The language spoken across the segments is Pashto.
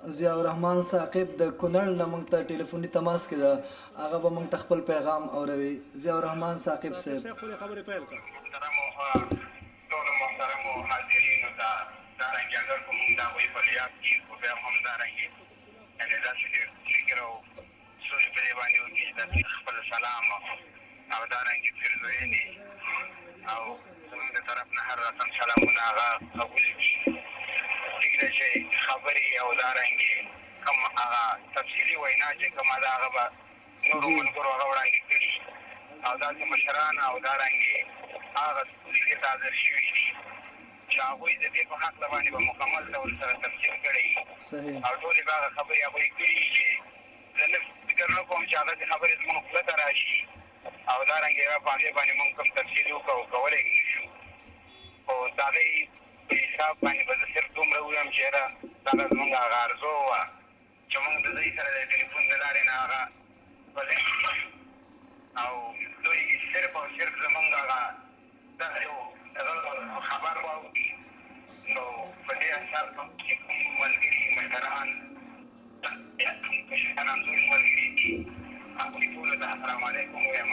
ضیاء الرحمن ثاقب د کونړ نه موږ ته ټلیفوني تماس کې ده، هغه به موږ ته خپل پیغام اوروي. ضیاء الرحمن ثاقب صاحب خبرې پیل کړه. ټولو محترمو حاضرینو ته دارنګې اگر که مونږ د هغوی په لیاد کې خو بیا هم دارنګې یعنې داسې ډېر فکر او سوچ په دې باندې وکړي چې داسې خپل سلام او دارنګې پیرزوینې او زموږ د طرف نه هر رقم سلامونه هغه قبول کړي. ټیک ده چې خبرې او دارنګې کوم هغه تفصیلي وینا چې کومه ده هغه به نورو ملګرو هغه وړاندې کړي او داسې مشران او دارنګې هغه لیکې حاضر شوي دي چې هغوی د دې په هکله باندې به مکمل ډول سره تفصیل کړی او ټولې به هغه خبرې هغوی کړي چې زه نه فکر نه کوم چې هغسې خبرې زموږ خوله ته راشي او دارنګې هغه په هغې باندې مونږ کوم تفصیل وکړو کولی نه شو. خو د هغې په حساب باندې به زه صرف دومره ووایم چې یاره دغه زموږ هغه ارزو وه چې مونږ د دوی سره د ټلیفون د لارې نه هغه او دوی صرف او صرف زموږ هغه دغه یو خبر واوري نو په دې اساس چې کوم ملګري مشران کشران ټول ملګري دي هغوی ټولو ته السلام علیکم ووایم.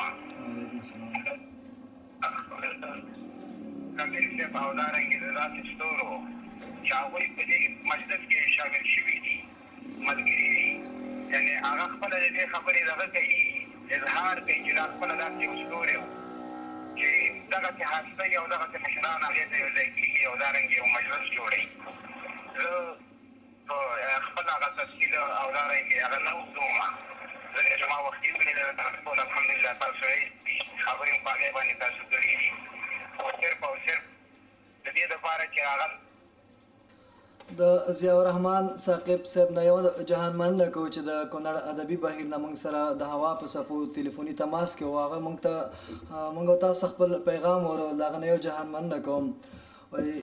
کبیر صاحب او دارنګې د داسې ستورو چې هغوی په دې مجلس کې شامل شوي دي ملګري دي یعنې هغه خپله د دې خبرې دغه کوي اظهار کوي چې دا خپله داسې یو ستوری و چې دغسې هستۍ او دغسې مشران هغې ته یو ځای کېږي او دارنګې یو مجلس جوړوي. زه په خپل هغه تفصیل او دارنګې هغه نه اوږدومه ځکه چې ما وختي ولیدل ټول الحمدلله تاسو خبرې په هغې باندې تاسو کړي دي خو صرف او صرف د دې دپاره چې هغه د ضیاء الرحمن ثاقب صاحب نه یو جهان مننه کوو چې د کونړ ادبي بهیر نه موږ سره د هوا په څپو ټلیفوني تماس کې و، هغه موږ او تاسو خپل پیغام اورول، د هغه نه یو جهان مننه کوم.